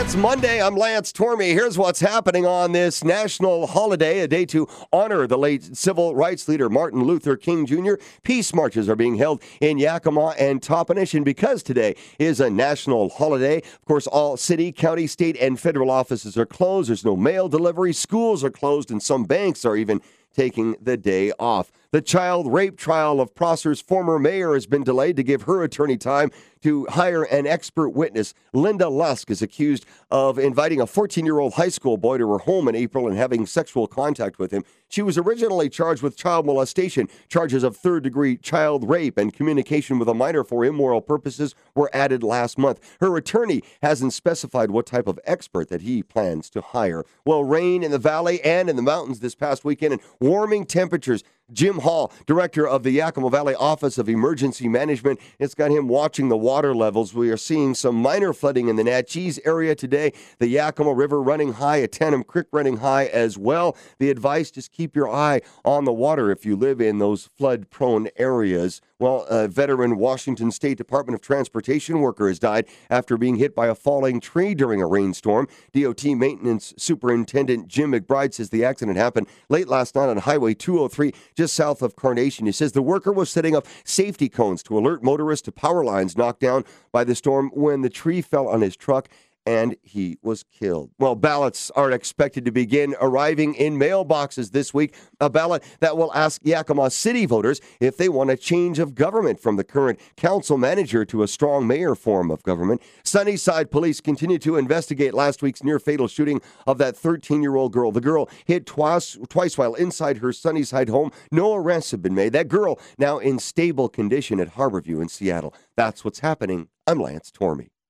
It's Monday. I'm Lance Tormey. Here's what's happening on this national holiday, a day to honor the late civil rights leader Martin Luther King Jr. Peace marches are being held in Yakima and Toppenish, and because today is a national holiday, of course, all city, county, state, and federal offices are closed. There's no mail delivery. Schools are closed, and some banks are even taking the day off. The child rape trial of Prosser's former mayor has been delayed to give her attorney time to hire an expert witness. Linda Lusk is accused of inviting a 14-year-old high school boy to her home in April and having sexual contact with him. She was originally charged with child molestation. Charges of third-degree child rape and communication with a minor for immoral purposes were added last month. Her attorney hasn't specified what type of expert that he plans to hire. Well, rain in the valley and in the mountains this past weekend and warming temperatures. Jim Hall, director of the Yakima Valley Office of Emergency Management, it's got him watching the water levels. We are seeing some minor flooding in the Natchez area today. The Yakima River running high, a Tanum Creek running high as well. The advice, just keep your eye on the water if you live in those flood-prone areas. Well, a veteran Washington State Department of Transportation worker has died after being hit by a falling tree during a rainstorm. DOT Maintenance Superintendent Jim McBride says the accident happened late last night on Highway 203, just south of Carnation. He says the worker was setting up safety cones to alert motorists to power lines knocked down by the storm when the tree fell on his truck, and he was killed. Well, ballots are expected to begin arriving in mailboxes this week. A ballot that will ask Yakima City voters if they want a change of government from the current council manager to a strong mayor form of government. Sunnyside police continue to investigate last week's near-fatal shooting of that 13-year-old girl. The girl hit twice while inside her Sunnyside home. No arrests have been made. That girl now in stable condition at Harborview in Seattle. That's what's happening. I'm Lance Tormey.